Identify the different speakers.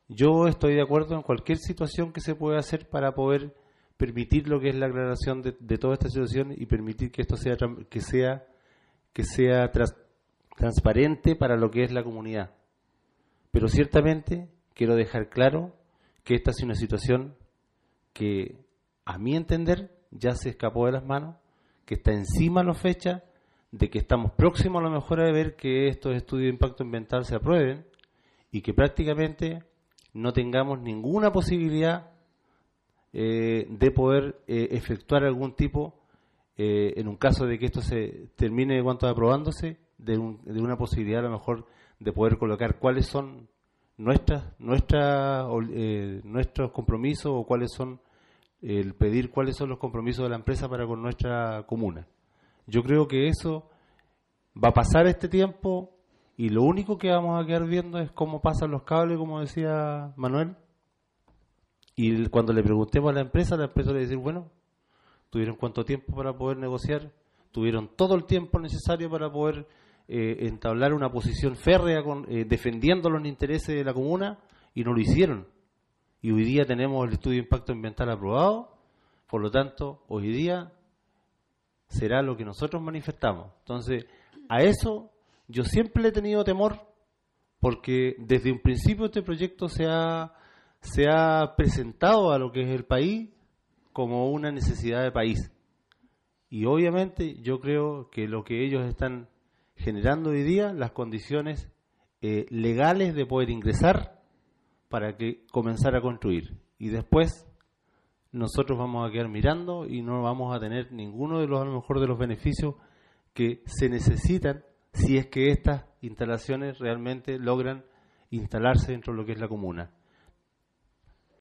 Speaker 1: Yo estoy de acuerdo en cualquier situación que se pueda hacer para poder permitir lo que es la aclaración de toda esta situación y permitir que esto sea transparente para lo que es la comunidad. Pero ciertamente quiero dejar claro que esta es una situación que, a mi entender, ya se escapó de las manos, que está encima de la fecha, de que estamos próximos a lo mejor a ver que estos estudios de impacto ambiental se aprueben y que prácticamente no tengamos ninguna posibilidad de poder efectuar algún tipo, en un caso de que esto se termine de cuanto aprobándose, de una posibilidad a lo mejor de poder colocar cuáles son nuestros compromisos o cuáles son pedir cuáles son los compromisos de la empresa para con nuestra comuna. Yo creo que eso va a pasar este tiempo y lo único que vamos a quedar viendo es cómo pasan los cables, como decía Manuel. Y cuando le preguntemos a la empresa le va a decir, bueno, ¿tuvieron cuánto tiempo para poder negociar? ¿Tuvieron todo el tiempo necesario para poder entablar una posición férrea defendiendo los intereses de la comuna? Y no lo hicieron. Y hoy día tenemos el estudio de impacto ambiental aprobado, por lo tanto, hoy día será lo que nosotros manifestamos. Entonces, a eso yo siempre le he tenido temor, porque desde un principio este proyecto se ha presentado a lo que es el país como una necesidad de país. Y obviamente yo creo que lo que ellos están generando hoy día, las condiciones legales de poder ingresar para que comenzar a construir. Y después nosotros vamos a quedar mirando y no vamos a tener ninguno de los, a lo mejor, de los beneficios que se necesitan si es que estas instalaciones realmente logran instalarse dentro de lo que es la comuna.